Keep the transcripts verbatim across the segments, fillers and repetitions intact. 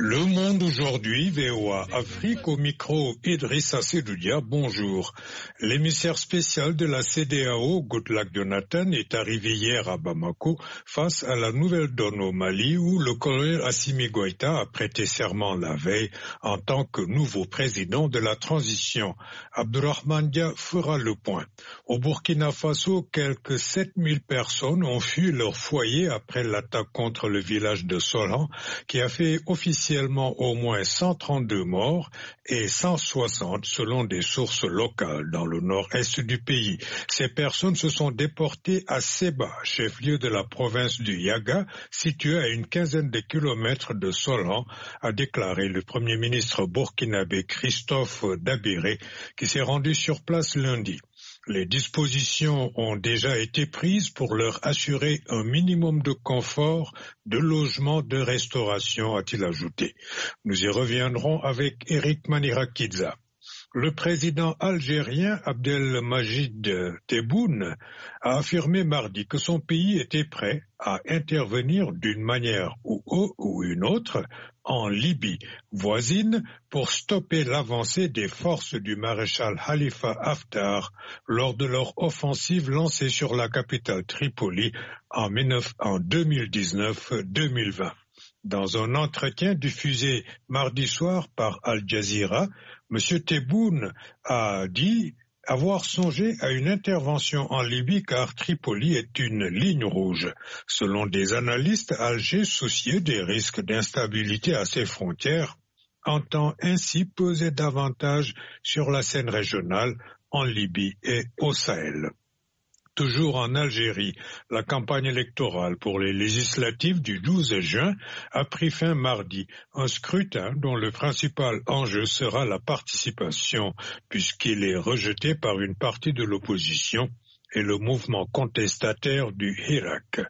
Le Monde aujourd'hui, V O A Afrique, au micro Idrissa Sedoudia, bonjour. L'émissaire spécial de la C E D E A O, Goodluck Jonathan, est arrivé hier à Bamako face à la nouvelle donne au Mali où le colonel Assimi Goïta a prêté serment la veille en tant que nouveau président de la transition. Abdourahmane Dia fera le point. Au Burkina Faso, quelques sept mille personnes ont fui leur foyer après l'attaque contre le village de Solan qui a fait officiellement au moins cent trente-deux morts et cent soixante selon des sources locales dans le nord-est du pays. Ces personnes se sont déportées à Seba, chef-lieu de la province du Yaga, situé à une quinzaine de kilomètres de Solan, a déclaré le premier ministre burkinabé Christophe Dabiré, qui s'est rendu sur place lundi. Les dispositions ont déjà été prises pour leur assurer un minimum de confort, de logement, de restauration, a-t-il ajouté. Nous y reviendrons avec Eric Manirakidza. Le président algérien Abdelmajid Tebboune a affirmé mardi que son pays était prêt à intervenir d'une manière ou, ou une autre en Libye voisine pour stopper l'avancée des forces du maréchal Khalifa Haftar lors de leur offensive lancée sur la capitale Tripoli en deux mille dix-neuf deux mille vingt. Dans un entretien diffusé mardi soir par Al Jazeera, M. Tebboune a dit avoir songé à une intervention en Libye car Tripoli est une ligne rouge. Selon des analystes, Alger, soucieux des risques d'instabilité à ses frontières, entend ainsi peser davantage sur la scène régionale en Libye et au Sahel. Toujours en Algérie, la campagne électorale pour les législatives du douze juin a pris fin mardi, un scrutin dont le principal enjeu sera la participation, puisqu'il est rejeté par une partie de l'opposition et le mouvement contestataire du Hirak.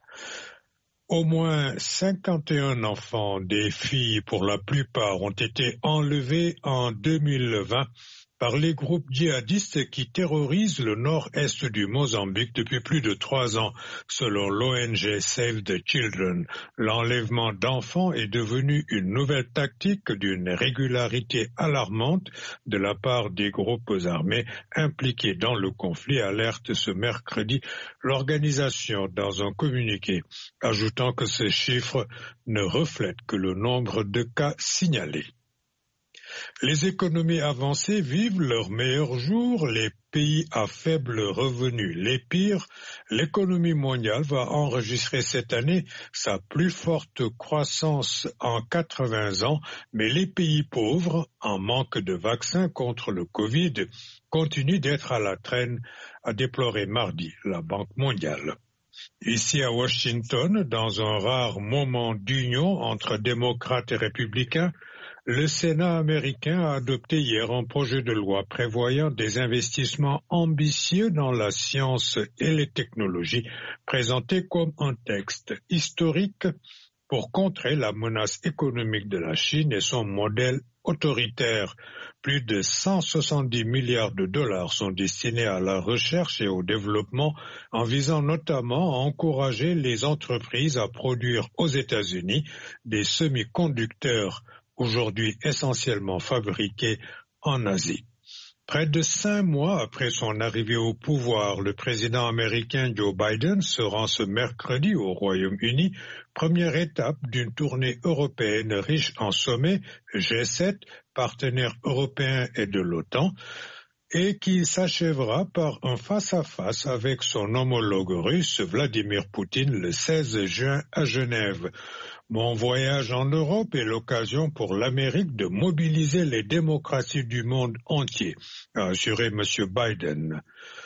Au moins cinquante et un enfants, des filles pour la plupart, ont été enlevés en deux mille vingt par les groupes djihadistes qui terrorisent le nord-est du Mozambique depuis plus de trois ans, selon l'O N G Save the Children. L'enlèvement d'enfants est devenu une nouvelle tactique d'une régularité alarmante de la part des groupes armés impliqués dans le conflit, alerte ce mercredi l'organisation dans un communiqué, ajoutant que ces chiffres ne reflètent que le nombre de cas signalés. Les économies avancées vivent leurs meilleurs jours, les pays à faible revenu les pires. L'économie mondiale va enregistrer cette année sa plus forte croissance en quatre-vingts ans, mais les pays pauvres, en manque de vaccins contre le Covid, continuent d'être à la traîne, a déploré mardi la Banque mondiale. Ici à Washington, dans un rare moment d'union entre démocrates et républicains, le Sénat américain a adopté hier un projet de loi prévoyant des investissements ambitieux dans la science et les technologies, présenté comme un texte historique pour contrer la menace économique de la Chine et son modèle autoritaire. Plus de cent soixante-dix milliards de dollars sont destinés à la recherche et au développement en visant notamment à encourager les entreprises à produire aux États-Unis des semi-conducteurs aujourd'hui essentiellement fabriqués en Asie. Près de cinq mois après son arrivée au pouvoir, le président américain Joe Biden se rend ce mercredi au Royaume-Uni, première étape d'une tournée européenne riche en sommets G sept, partenaires européens et de l'OTAN, et qui s'achèvera par un face-à-face avec son homologue russe Vladimir Poutine le seize juin à Genève. Mon voyage en Europe est l'occasion pour l'Amérique de mobiliser les démocraties du monde entier, a assuré M. Biden.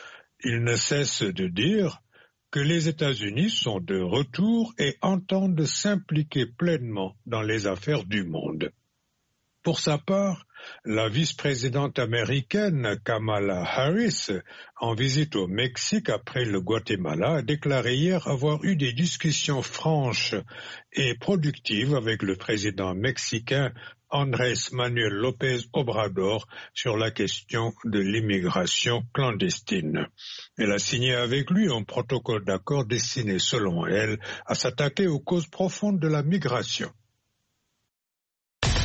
Il ne cesse de dire que les États-Unis sont de retour et entendent s'impliquer pleinement dans les affaires du monde. Pour sa part, la vice-présidente américaine Kamala Harris, en visite au Mexique après le Guatemala, a déclaré hier avoir eu des discussions franches et productives avec le président mexicain Andrés Manuel López Obrador sur la question de l'immigration clandestine. Elle a signé avec lui un protocole d'accord destiné, selon elle, à s'attaquer aux causes profondes de la migration.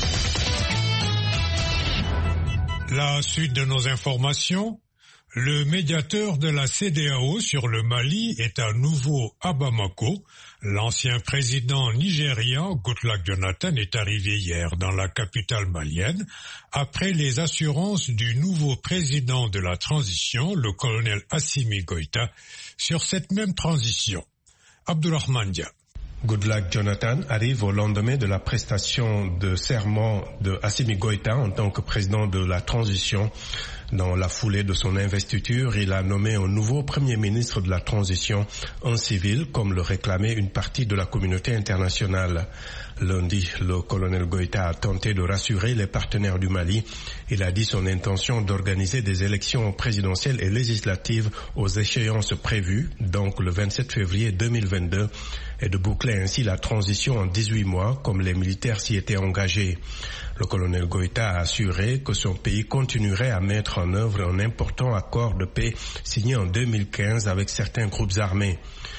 La suite de nos informations. Le médiateur de la C D A O sur le Mali est à nouveau à Bamako. L'ancien président nigérian Goodluck Jonathan est arrivé hier dans la capitale malienne après les assurances du nouveau président de la transition, le colonel Assimi Goïta, sur cette même transition. Abdourahmane Dia. Goodluck Jonathan arrive au lendemain de la prestation de serment de Assimi Goïta en tant que président de la transition. Dans la foulée de son investiture, il a nommé un nouveau premier ministre de la transition, un civil, comme le réclamait une partie de la communauté internationale. Lundi, le colonel Goïta a tenté de rassurer les partenaires du Mali. Il a dit son intention d'organiser des élections présidentielles et législatives aux échéances prévues, donc le vingt-sept février deux mille vingt-deux, et de boucler ainsi la transition en dix-huit mois, comme les militaires s'y étaient engagés. Le colonel Goïta a assuré que son pays continuerait à mettre en œuvre un important accord de paix signé en deux mille quinze avec certains groupes armés.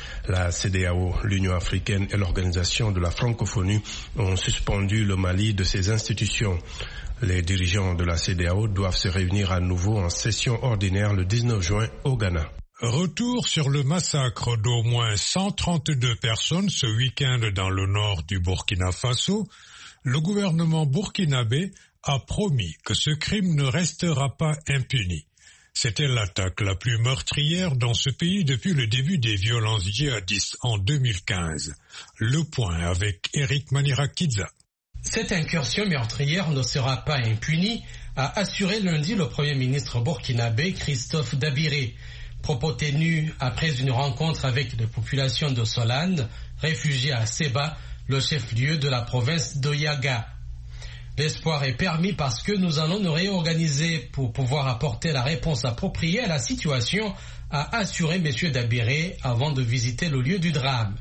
La C D A O, l'Union africaine et l'Organisation de la francophonie ont suspendu le Mali de ses institutions. Les dirigeants de la C D A O doivent se réunir à nouveau en session ordinaire le dix-neuf juin au Ghana. Retour sur le massacre d'au moins cent trente-deux personnes ce week-end dans le nord du Burkina Faso. Le gouvernement burkinabé a promis que ce crime ne restera pas impuni. C'était l'attaque la plus meurtrière dans ce pays depuis le début des violences djihadistes en deux mille quinze. Le point avec Eric Manirakidza. Cette incursion meurtrière ne sera pas impunie, a assuré lundi le Premier ministre burkinabé Christophe Dabiré. Propos tenus après une rencontre avec les populations de Solane, réfugiées à Seba, le chef-lieu de la province d'Oyaga. L'espoir est permis parce que nous allons nous réorganiser pour pouvoir apporter la réponse appropriée à la situation, a assuré M. Dabiré avant de visiter le lieu du drame.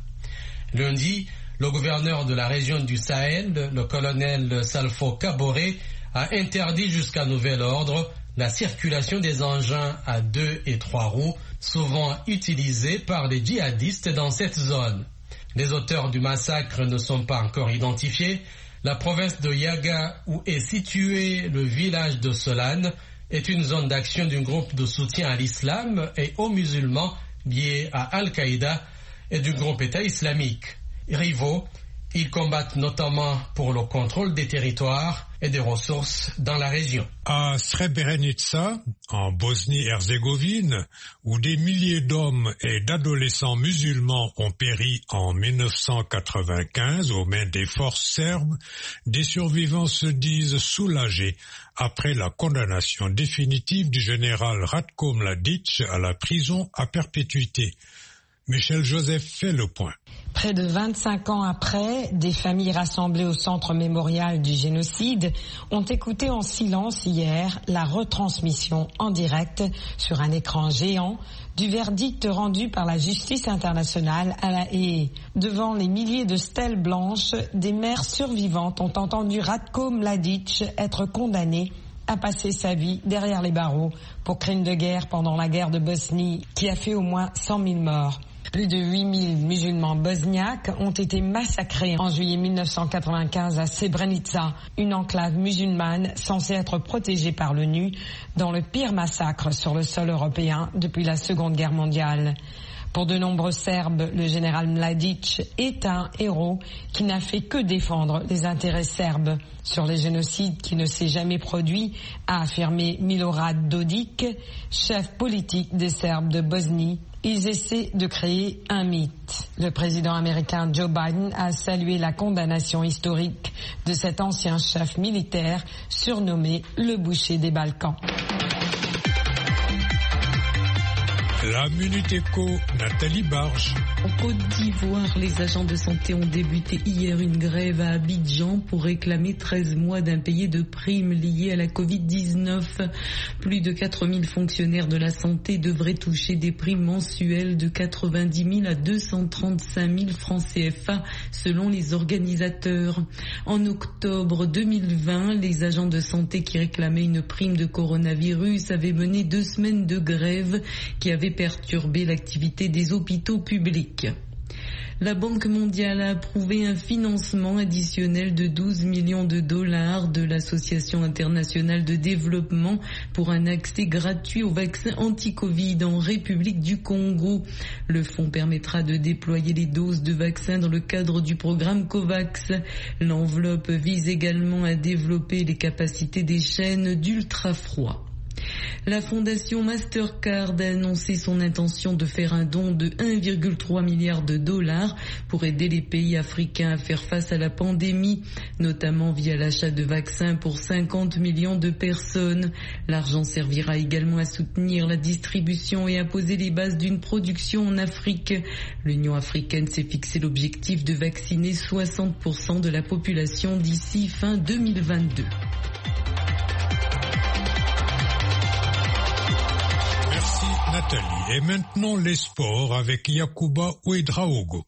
Lundi, le gouverneur de la région du Sahel, le colonel Salfo Kaboré, a interdit jusqu'à nouvel ordre la circulation des engins à deux et trois roues, souvent utilisés par les djihadistes dans cette zone. Les auteurs du massacre ne sont pas encore identifiés. La province de Yaga, où est situé le village de Solane, est une zone d'action d'un groupe de soutien à l'islam et aux musulmans liés à Al-Qaïda et du groupe État islamique. Rivaux, ils combattent notamment pour le contrôle des territoires et des ressources dans la région. À Srebrenica, en Bosnie-Herzégovine, où des milliers d'hommes et d'adolescents musulmans ont péri en mille neuf cent quatre-vingt-quinze aux mains des forces serbes, des survivants se disent soulagés après la condamnation définitive du général Ratko Mladic à la prison à perpétuité. Michel Joseph fait le point. Près de vingt-cinq ans après, des familles rassemblées au centre mémorial du génocide ont écouté en silence hier la retransmission en direct sur un écran géant du verdict rendu par la justice internationale à La Haye. Devant les milliers de stèles blanches, des mères survivantes ont entendu Ratko Mladic être condamné à passer sa vie derrière les barreaux pour crimes de guerre pendant la guerre de Bosnie qui a fait au moins cent mille morts. Plus de huit mille musulmans bosniaques ont été massacrés en juillet mille neuf cent quatre-vingt-quinze à Srebrenica, une enclave musulmane censée être protégée par l'ONU dans le pire massacre sur le sol européen depuis la Seconde Guerre mondiale. Pour de nombreux Serbes, le général Mladic est un héros qui n'a fait que défendre les intérêts serbes. Sur les génocides qui ne s'est jamais produit, a affirmé Milorad Dodik, chef politique des Serbes de Bosnie. Ils essaient de créer un mythe. Le président américain Joe Biden a salué la condamnation historique de cet ancien chef militaire surnommé le boucher des Balkans. La Minute Éco, Nathalie Barge. En Côte d'Ivoire, les agents de santé ont débuté hier une grève à Abidjan pour réclamer treize mois d'impayés de primes liées à la covid dix-neuf. Plus de quatre mille fonctionnaires de la santé devraient toucher des primes mensuelles de quatre-vingt-dix mille à deux cent trente-cinq mille francs C F A selon les organisateurs. En octobre deux mille vingt, les agents de santé qui réclamaient une prime de coronavirus avaient mené deux semaines de grève qui avaient perturber l'activité des hôpitaux publics. La Banque mondiale a approuvé un financement additionnel de douze millions de dollars de l'Association internationale de développement pour un accès gratuit aux vaccins anti-Covid en République du Congo. Le fonds permettra de déployer les doses de vaccins dans le cadre du programme COVAX. L'enveloppe vise également à développer les capacités des chaînes d'ultra-froid. La fondation Mastercard a annoncé son intention de faire un don de un virgule trois milliard de dollars pour aider les pays africains à faire face à la pandémie, notamment via l'achat de vaccins pour cinquante millions de personnes. L'argent servira également à soutenir la distribution et à poser les bases d'une production en Afrique. L'Union africaine s'est fixé l'objectif de vacciner soixante pour cent de la population d'ici fin deux mille vingt-deux. Nathalie. Et maintenant les sports avec Yacouba Ouedraogo.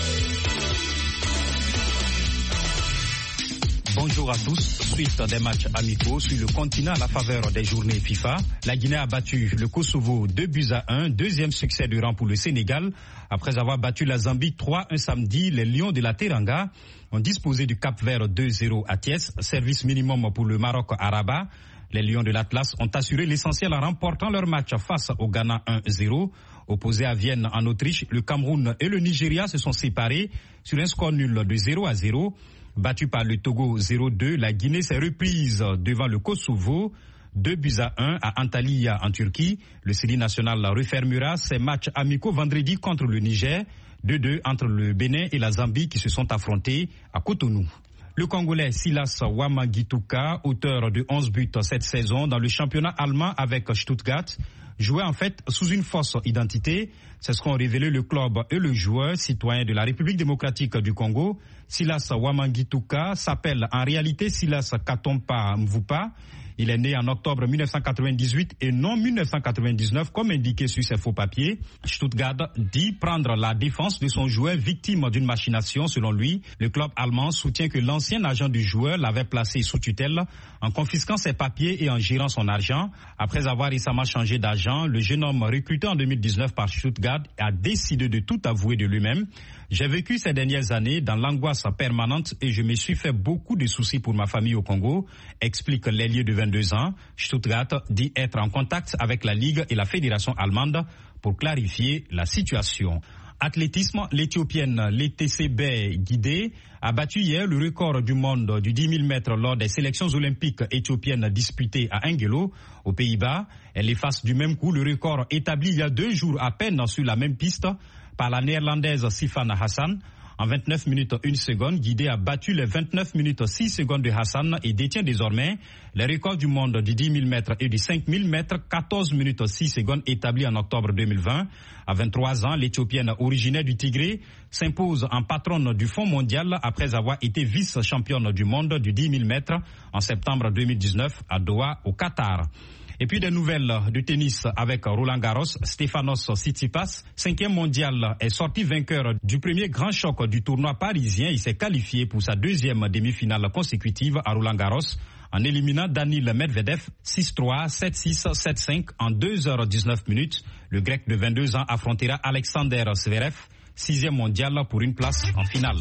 Bonjour à tous. Suite des matchs amicaux sur le continent à la faveur des journées FIFA, la Guinée a battu le Kosovo deux buts à un, deuxième succès du rang pour le Sénégal. Après avoir battu la Zambie trois un samedi, les Lions de la Teranga ont disposé du Cap-Vert deux zéro à Thiès, service minimum pour le Maroc à Rabat. Les Lions de l'Atlas ont assuré l'essentiel en remportant leur match face au Ghana un zéro. Opposés à Vienne en Autriche, le Cameroun et le Nigeria se sont séparés sur un score nul de zéro à zéro. Battu par le Togo zéro deux, la Guinée s'est reprise devant le Kosovo. deux buts à un à Antalya en Turquie. Le Série national refermera ses matchs amicaux vendredi contre le Niger. deux deux entre le Bénin et la Zambie qui se sont affrontés à Cotonou. Le Congolais Silas Wamangituka, auteur de onze buts cette saison dans le championnat allemand avec Stuttgart, jouait en fait sous une fausse identité. C'est ce qu'ont révélé le club et le joueur citoyen de la République démocratique du Congo. Silas Wamangituka s'appelle en réalité Silas Katompa Mvupa. Il est né en octobre mille neuf cent quatre-vingt-dix-huit et non mille neuf cent quatre-vingt-dix-neuf comme indiqué sur ses faux papiers. Stuttgart dit prendre la défense de son joueur victime d'une machination. Selon lui, le club allemand soutient que l'ancien agent du joueur l'avait placé sous tutelle en confisquant ses papiers et en gérant son argent. Après avoir récemment changé d'agent, le jeune homme recruté en deux mille dix-neuf par Stuttgart a décidé de tout avouer de lui-même. J'ai vécu ces dernières années dans l'angoisse permanente et je me suis fait beaucoup de soucis pour ma famille au Congo, explique l'ailier de vingt-deux ans. Stuttgart dit être en contact avec la Ligue et la Fédération allemande pour clarifier la situation. Athlétisme, l'Éthiopienne Letese Guidé a battu hier le record du monde du dix mille mètres lors des sélections olympiques éthiopiennes disputées à Engelo, aux Pays-Bas. Elle efface du même coup le record établi il y a deux jours à peine sur la même piste par la néerlandaise Sifana Hassan. En vingt-neuf minutes une seconde, Guidé a battu les vingt-neuf minutes six secondes de Hassan et détient désormais les records du monde du dix mille mètres et du cinq mille mètres, quatorze minutes six secondes établis en octobre deux mille vingt. À vingt-trois ans, l'Éthiopienne originaire du Tigré s'impose en patronne du Fonds mondial après avoir été vice-championne du monde du dix mille mètres en septembre deux mille dix-neuf à Doha au Qatar. Et puis des nouvelles de tennis avec Roland Garros. Stefanos Tsitsipas, cinquième mondial, est sorti vainqueur du premier grand choc du tournoi parisien. Il s'est qualifié pour sa deuxième demi-finale consécutive à Roland Garros en éliminant Daniil Medvedev six trois, sept six, sept cinq en deux heures dix-neuf minutes. Le Grec de vingt-deux ans affrontera Alexander Zverev, sixième mondial, pour une place en finale.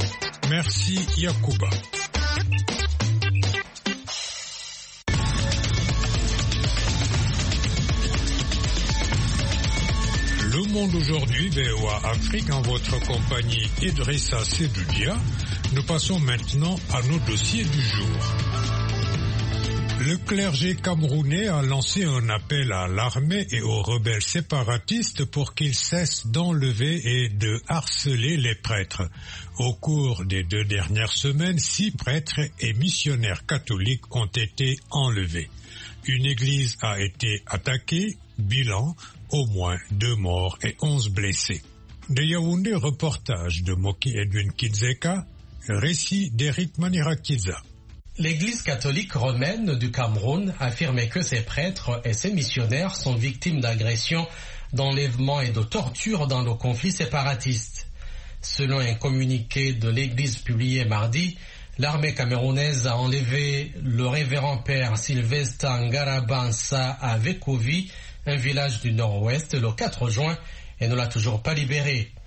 Merci Yacouba. Le Monde aujourd'hui, V O A Afrique, en votre compagnie Idrissa Sedoudia. Nous passons maintenant à nos dossiers du jour. Le clergé camerounais a lancé un appel à l'armée et aux rebelles séparatistes pour qu'ils cessent d'enlever et de harceler les prêtres. Au cours des deux dernières semaines, six prêtres et missionnaires catholiques ont été enlevés. Une église a été attaquée, bilan, au moins deux morts et onze blessés. De Yaoundé, reportage de Moki Edwin Kizeka, récit d'Eric Manirakiza. L'Église catholique romaine du Cameroun affirme que ses prêtres et ses missionnaires sont victimes d'agressions, d'enlèvements et de tortures dans le conflit séparatiste. Selon un communiqué de l'Église publié mardi, l'armée camerounaise a enlevé le révérend père Sylvestre Ngarabansa à Vekovi, un village du nord-ouest, le quatre juin, et ne l'a toujours pas libéré.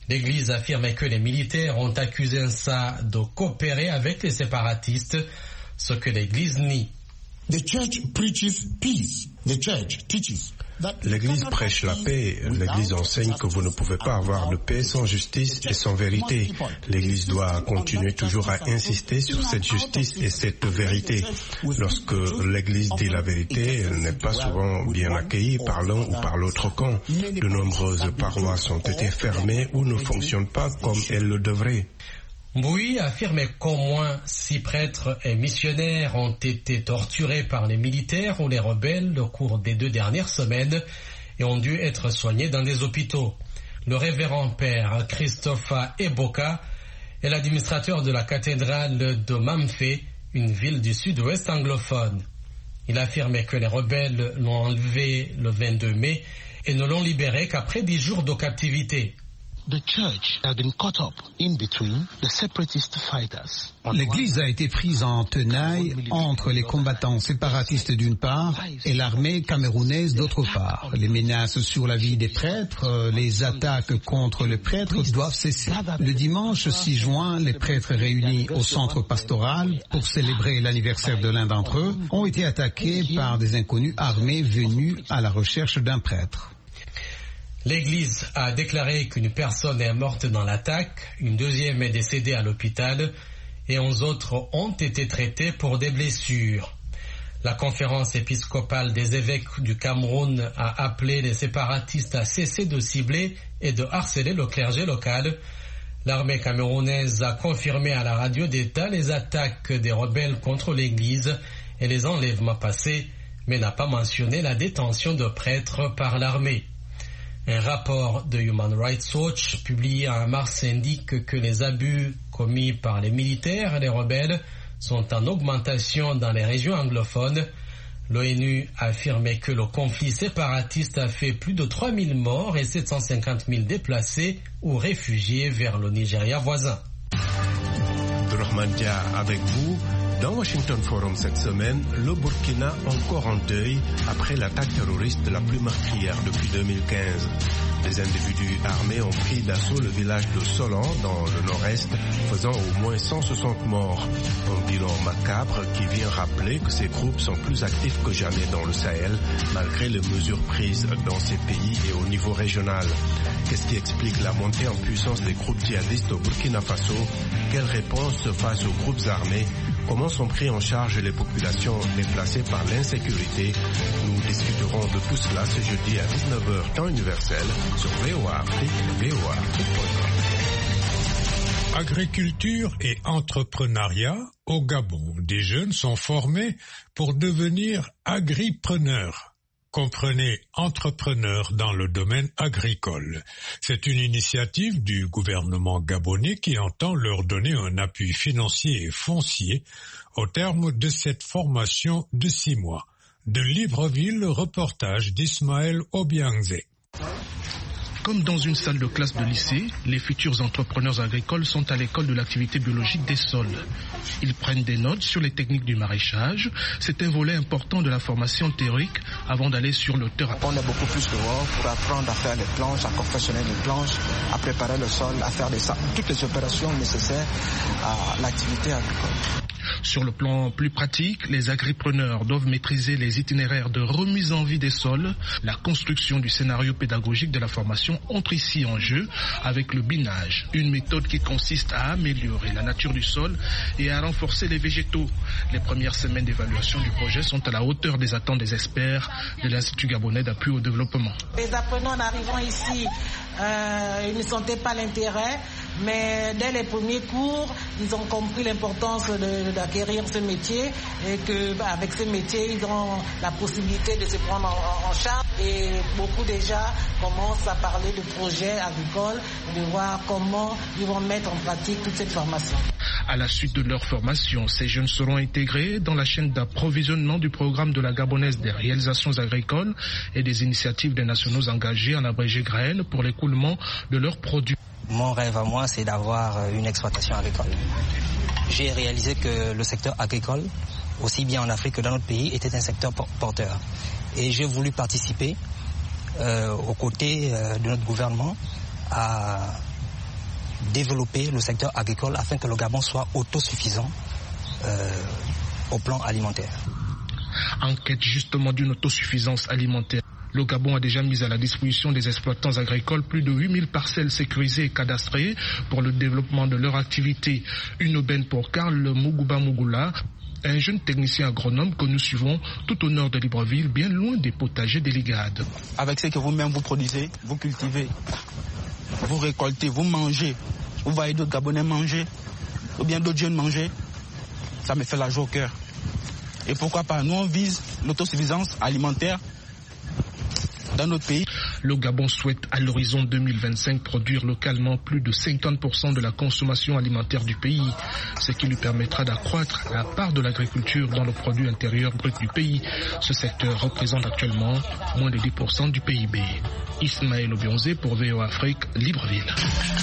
L'Église affirme que les militaires ont accusé ça de coopérer avec les séparatistes, ce que l'Église nie. The church preaches peace. The church teaches. L'Église prêche la paix. L'Église enseigne que vous ne pouvez pas avoir de paix sans justice et sans vérité. L'Église doit continuer toujours à insister sur cette justice et cette vérité. Lorsque l'Église dit la vérité, elle n'est pas souvent bien accueillie par l'un ou par l'autre camp. De nombreuses paroisses ont été fermées ou ne fonctionnent pas comme elles le devraient. Mbui affirme qu'au moins six prêtres et missionnaires ont été torturés par les militaires ou les rebelles au cours des deux dernières semaines et ont dû être soignés dans des hôpitaux. Le révérend père Christopher Eboka est l'administrateur de la cathédrale de Mamfe, une ville du sud-ouest anglophone. Il affirme que les rebelles l'ont enlevé le vingt-deux mai et ne l'ont libéré qu'après dix jours de captivité. L'Église a été prise en tenaille entre les combattants séparatistes d'une part et l'armée camerounaise d'autre part. Les menaces sur la vie des prêtres, les attaques contre les prêtres doivent cesser. Le dimanche six juin, les prêtres réunis au centre pastoral pour célébrer l'anniversaire de l'un d'entre eux ont été attaqués par des inconnus armés venus à la recherche d'un prêtre. L'Église a déclaré qu'une personne est morte dans l'attaque, une deuxième est décédée à l'hôpital et onze autres ont été traités pour des blessures. La conférence épiscopale des évêques du Cameroun a appelé les séparatistes à cesser de cibler et de harceler le clergé local. L'armée camerounaise a confirmé à la radio d'État les attaques des rebelles contre l'Église et les enlèvements passés, mais n'a pas mentionné la détention de prêtres par l'armée. Un rapport de Human Rights Watch publié en mars indique que les abus commis par les militaires et les rebelles sont en augmentation dans les régions anglophones. L'ONU a affirmé que le conflit séparatiste a fait plus de trois mille morts et sept cent cinquante mille déplacés ou réfugiés vers le Nigeria voisin. Abdourahmane avec vous. Dans Washington Forum cette semaine, le Burkina encore en deuil après l'attaque terroriste la plus meurtrière depuis deux mille quinze. Des individus armés ont pris d'assaut le village de Solan dans le nord-est, faisant au moins cent soixante morts. Un bilan macabre qui vient rappeler que ces groupes sont plus actifs que jamais dans le Sahel, malgré les mesures prises dans ces pays et au niveau régional. Qu'est-ce qui explique la montée en puissance des groupes djihadistes au Burkina Faso? Quelle réponse face aux groupes armés? Comment sont pris en charge les populations déplacées par l'insécurité? Nous discuterons de tout cela ce jeudi à dix-neuf heures temps universel sur V O A Afrique, V O A Afrique point com. Agriculture et entrepreneuriat au Gabon. Des jeunes sont formés pour devenir agripreneurs. Comprenez entrepreneurs dans le domaine agricole. C'est une initiative du gouvernement gabonais qui entend leur donner un appui financier et foncier au terme de cette formation de six mois. De Libreville, le reportage d'Ismaël Obiangze. Comme dans une salle de classe de lycée, les futurs entrepreneurs agricoles sont à l'école de l'activité biologique des sols. Ils prennent des notes sur les techniques du maraîchage. C'est un volet important de la formation théorique avant d'aller sur le terrain. On est beaucoup plus dehors pour apprendre à faire les planches, à confectionner les planches, à préparer le sol, à faire des, toutes les opérations nécessaires à l'activité agricole. Sur le plan plus pratique, les agripreneurs doivent maîtriser les itinéraires de remise en vie des sols. La construction du scénario pédagogique de la formation entre ici en jeu avec le binage, une méthode qui consiste à améliorer la nature du sol et à renforcer les végétaux. Les premières semaines d'évaluation du projet sont à la hauteur des attentes des experts de l'Institut gabonais d'appui au développement. Les apprenants en arrivant ici, euh, ils ne sentaient pas l'intérêt, mais dès les premiers cours, ils ont compris l'importance de, d'acquérir ce métier et qu'avec ce métier, ils ont la possibilité de se prendre en, en charge. Et beaucoup déjà commencent à parler de projets agricoles, de voir comment ils vont mettre en pratique toute cette formation. À la suite de leur formation, ces jeunes seront intégrés dans la chaîne d'approvisionnement du programme de la Gabonaise des réalisations agricoles et des initiatives des nationaux engagés en abrégé graines pour l'écoulement de leurs produits. Mon rêve à moi, c'est d'avoir une exploitation agricole. J'ai réalisé que le secteur agricole, aussi bien en Afrique que dans notre pays, était un secteur porteur. Et j'ai voulu participer euh, aux côtés euh, de notre gouvernement à développer le secteur agricole afin que le Gabon soit autosuffisant euh, au plan alimentaire. En quête justement d'une autosuffisance alimentaire, le Gabon a déjà mis à la disposition des exploitants agricoles plus de huit mille parcelles sécurisées et cadastrées pour le développement de leur activité. Une aubaine pour Karl Muguba Mugula, un jeune technicien agronome que nous suivons tout au nord de Libreville, bien loin des potagers des Ligades. Avec ce que vous-même vous produisez, vous cultivez, vous récoltez, vous mangez, vous voyez d'autres Gabonais manger, ou bien d'autres jeunes manger, ça me fait la joie au cœur. Et pourquoi pas, nous on vise l'autosuffisance alimentaire dans notre pays. Le Gabon souhaite à l'horizon deux mille vingt-cinq produire localement plus de cinquante pour cent de la consommation alimentaire du pays, ce qui lui permettra d'accroître la part de l'agriculture dans le produit intérieur brut du pays. Ce secteur représente actuellement moins de dix pour cent du P I B. Ismaël Obionzé pour V O Afrique, Libreville.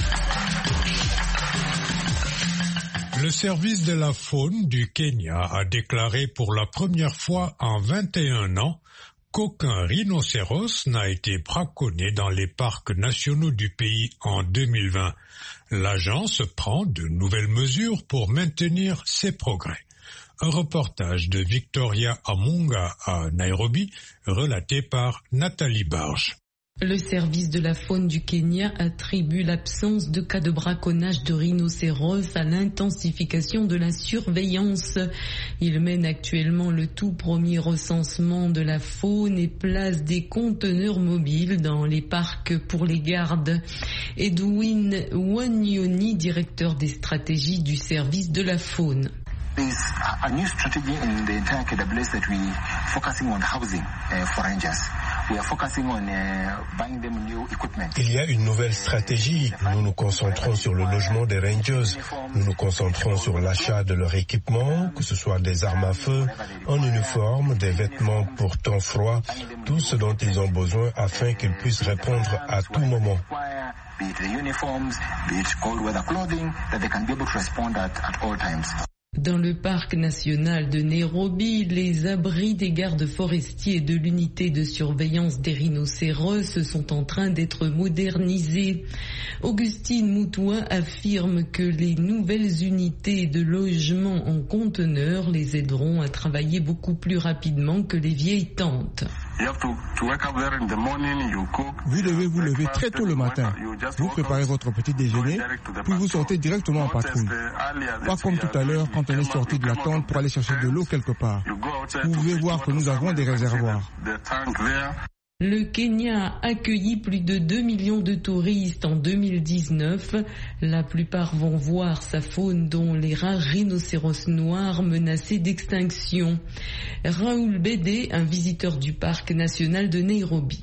Le service de la faune du Kenya a déclaré pour la première fois en vingt et un ans qu'aucun rhinocéros n'a été braconné dans les parcs nationaux du pays en deux mille vingt. L'agence prend de nouvelles mesures pour maintenir ses progrès. Un reportage de Victoria Amunga à Nairobi, relaté par Nathalie Barge. Le service de la faune du Kenya attribue l'absence de cas de braconnage de rhinocéros à l'intensification de la surveillance. Il mène actuellement le tout premier recensement de la faune et place des conteneurs mobiles dans les parcs pour les gardes. Edwin Wanyoni, directeur des stratégies du service de la faune. There's a new strategy in the entire K W S that we focusing on housing uh, for rangers. We are focusing on uh, buying them new equipment. Il y a une nouvelle stratégie. Nous nous concentrons sur le logement des rangers. Nous nous concentrons sur l'achat de leur équipement, que ce soit des armes à feu, un uniforme, des vêtements pour temps froid, tout ce dont ils ont besoin afin qu'ils puissent répondre à tout moment. Be it the uniforms, be it cold weather clothing, that they can be able to respond at, at all times. Dans le parc national de Nairobi, les abris des gardes forestiers et de l'unité de surveillance des rhinocéros sont en train d'être modernisés. Augustine Moutoua affirme que les nouvelles unités de logement en conteneurs les aideront à travailler beaucoup plus rapidement que les vieilles tentes. Vous devez vous lever très tôt le matin. Vous préparez votre petit déjeuner, puis vous sortez directement en patrouille. Pas comme tout à l'heure quand on est sorti de la tente pour aller chercher de l'eau quelque part. Vous pouvez voir que nous avons des réservoirs. Le Kenya a accueilli plus de deux millions de touristes en deux mille dix-neuf. La plupart vont voir sa faune, dont les rares rhinocéros noirs menacés d'extinction. Raoul Bédé, un visiteur du parc national de Nairobi.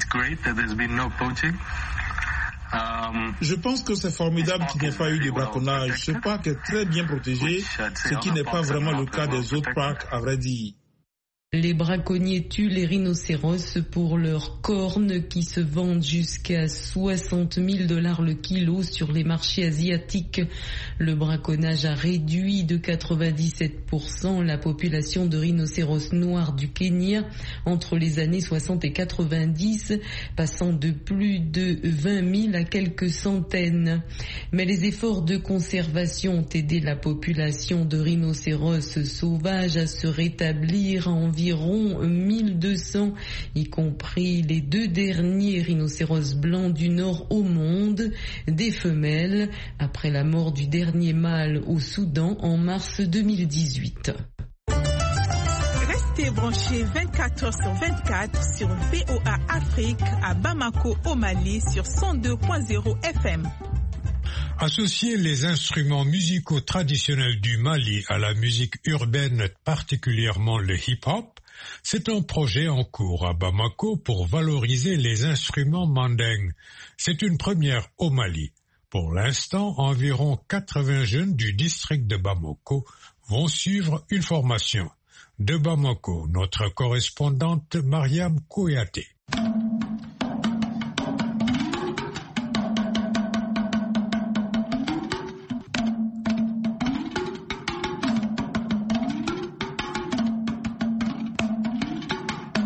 Je pense que c'est formidable qu'il n'y ait pas eu de braconnage. Ce parc est très bien protégé, ce qui n'est pas vraiment le cas des autres parcs, à vrai dire. Les braconniers tuent les rhinocéros pour leurs cornes qui se vendent jusqu'à soixante mille dollars le kilo sur les marchés asiatiques. Le braconnage a réduit de quatre-vingt-dix-sept pour cent la population de rhinocéros noirs du Kenya entre les années soixante et quatre-vingt-dix, passant de plus de vingt mille à quelques centaines. Mais les efforts de conservation ont aidé la population de rhinocéros sauvages à se rétablir à environ environ mille deux cents, y compris les deux derniers rhinocéros blancs du nord au monde, des femelles, après la mort du dernier mâle au Soudan en mars deux mille dix-huit. Restez branchés vingt-quatre heures sur vingt-quatre sur V O A Afrique à Bamako au Mali sur cent deux point zéro F M. Associer les instruments musicaux traditionnels du Mali à la musique urbaine, particulièrement le hip-hop, c'est un projet en cours à Bamako pour valoriser les instruments mandingues. C'est une première au Mali. Pour l'instant, environ quatre-vingts jeunes du district de Bamako vont suivre une formation. De Bamako, notre correspondante Mariam Kouyaté.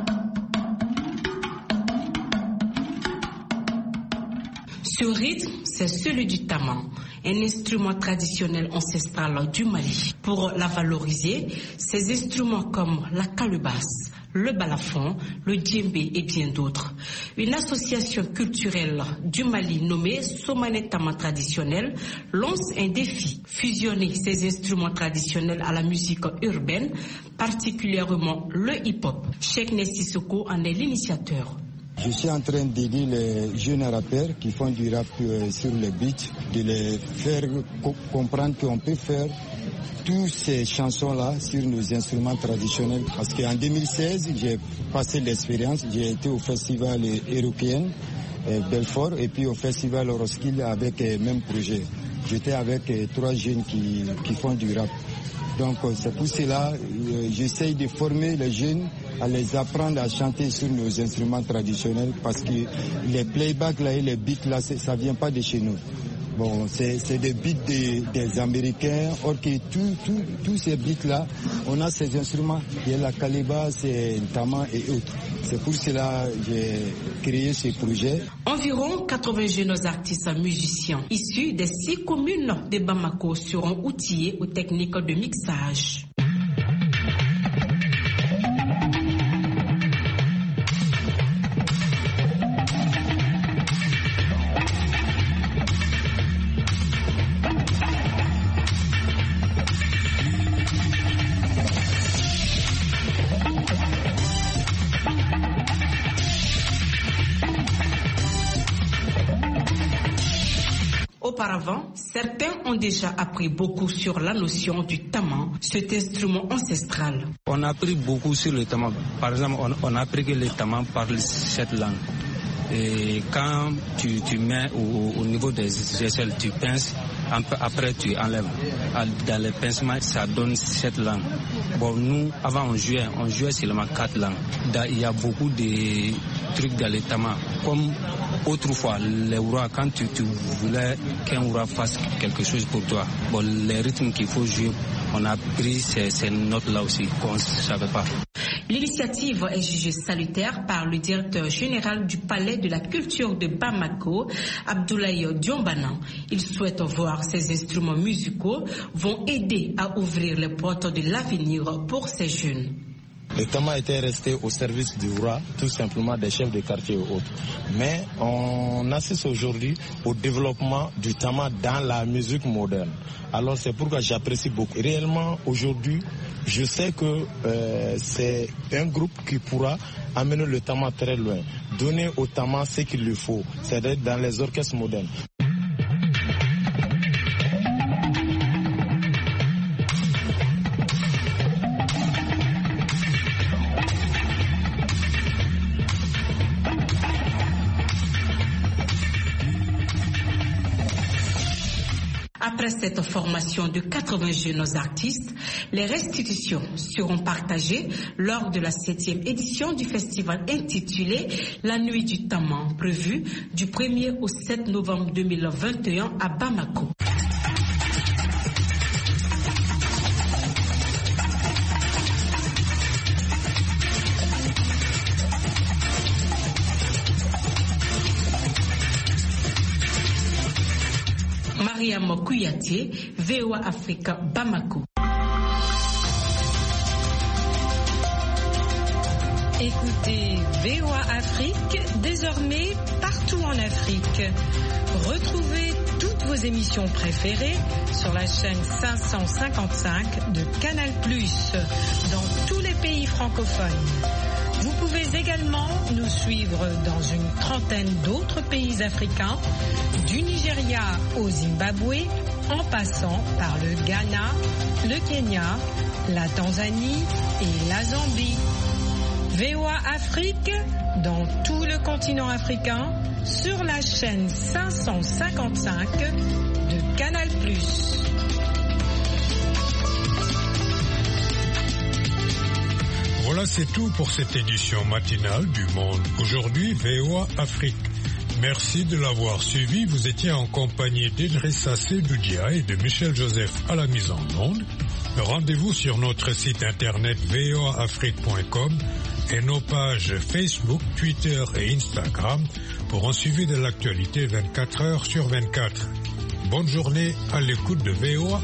Ce rythme, c'est celui du tama, un instrument traditionnel ancestral du Mali. Pour la valoriser, ces instruments comme la calebasse, le balafon, le djembé et bien d'autres. Une association culturelle du Mali nommée Somane Tama Traditionnel lance un défi, fusionner ces instruments traditionnels à la musique urbaine, particulièrement le hip-hop. Cheikh Nessissoko en est l'initiateur. Je suis en train d'aider les jeunes rappeurs qui font du rap sur le beat, de les faire co- comprendre qu'on peut faire toutes ces chansons-là sur nos instruments traditionnels. Parce qu'en deux mille seize, j'ai passé l'expérience, j'ai été au festival européen Belfort et puis au festival Roskilde avec le même projet. J'étais avec trois jeunes qui, qui font du rap. Donc c'est pour cela euh, j'essaye de former les jeunes à les apprendre à chanter sur nos instruments traditionnels parce que les playbacks là et les beats là, ça vient pas de chez nous. Bon, c'est, c'est des beats des, des Américains, or que tous tout, tout ces beats-là, on a ces instruments. Il y a la calebasse, c'est le tama et autres. C'est pour cela que j'ai créé ce projet. Environ quatre-vingts jeunes artistes musiciens issus des six communes de Bamako seront outillés aux techniques de mixage. Auparavant, certains ont déjà appris beaucoup sur la notion du tama, cet instrument ancestral. On a appris beaucoup sur le tama. Par exemple, on, on a appris que le tama parle cette langue. Et quand tu, tu mets au, au niveau des aisselles, tu pinces, après tu enlèves. Dans le pincement, ça donne cette langue. Bon, nous, avant on jouait, on jouait seulement quatre langues. Il y a beaucoup de trucs dans le tama. Comme autrefois, les oura, quand tu, tu voulais qu'un oura fasse quelque chose pour toi, bon, les rythmes qu'il faut jouer, on a pris ces, ces notes-là aussi qu'on ne savait pas. L'initiative est jugée salutaire par le directeur général du Palais de la Culture de Bamako, Abdoulaye Diombana. Il souhaite voir ces instruments musicaux vont aider à ouvrir les portes de l'avenir pour ces jeunes. Le tama était resté au service du roi, tout simplement des chefs de quartier et autres. Mais on assiste aujourd'hui au développement du tama dans la musique moderne. Alors c'est pourquoi j'apprécie beaucoup. Réellement, aujourd'hui, je sais que euh, c'est un groupe qui pourra amener le tama très loin, donner au tama ce qu'il lui faut, c'est-à-dire dans les orchestres modernes. Après cette formation de quatre-vingts jeunes artistes, les restitutions seront partagées lors de la septième édition du festival intitulé La Nuit du Tama, prévue du premier au sept novembre deux mille vingt et un à Bamako. Mariam Kouyaté, V O A Afrique, Bamako. Écoutez V O A Afrique, désormais partout en Afrique. Retrouvez toutes vos émissions préférées sur la chaîne cinq cent cinquante-cinq de Canal plus, dans tous les pays francophones. Vous pouvez également nous suivre dans une trentaine d'autres pays africains, du Nigeria au Zimbabwe, en passant par le Ghana, le Kenya, la Tanzanie et la Zambie. V O A Afrique, dans tout le continent africain, sur la chaîne cinq cent cinquante-cinq de Canal plus. Voilà, c'est tout pour cette édition matinale du Monde. Aujourd'hui, V O A Afrique. Merci de l'avoir suivi. Vous étiez en compagnie d'Idrissa Sedoudia et de Michel Joseph à la mise en onde. Rendez-vous sur notre site internet v o a afrique point com et nos pages Facebook, Twitter et Instagram pour un suivi de l'actualité vingt-quatre heures sur vingt-quatre. Bonne journée à l'écoute de V O A